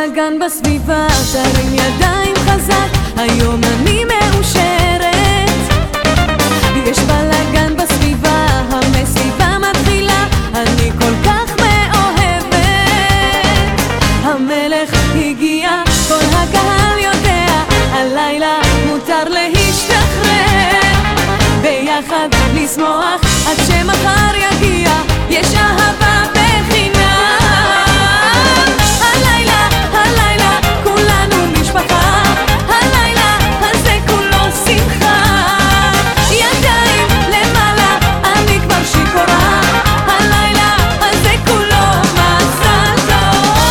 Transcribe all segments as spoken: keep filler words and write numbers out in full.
בלגן בסביבה, תרים ידיים חזק, היום אני מאושרת. יש בלגן בסביבה, המסיבה מתחילה, אני כל כך מאוהבת. המלך הגיע, כל הקהל יודע, הלילה מותר להשתחרר, ביחד לשמוח עד שמחר יגיע, יש אהבה בחינם. הלילה, הלילה, כולנו משפחה, הלילה הזה כולו שמחה. ידיים למעלה, אני כבר שיכורה, הלילה הזה כולו מזל טוב.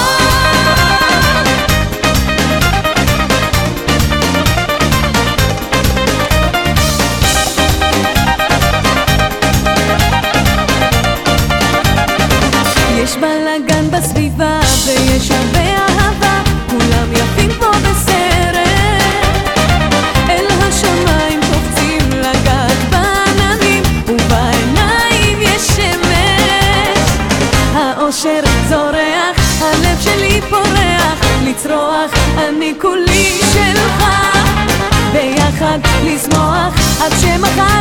יש בלגן בסביבה ויש הרבה אהבה, כולם יפים פה בסרט, אל השמיים קופצים לגעת בעננים, ובעיניים יש שמש. האושר זורח, הלב שלי פורח, לצרוח אני כולי שלך, ביחד לשמוח עד שמחר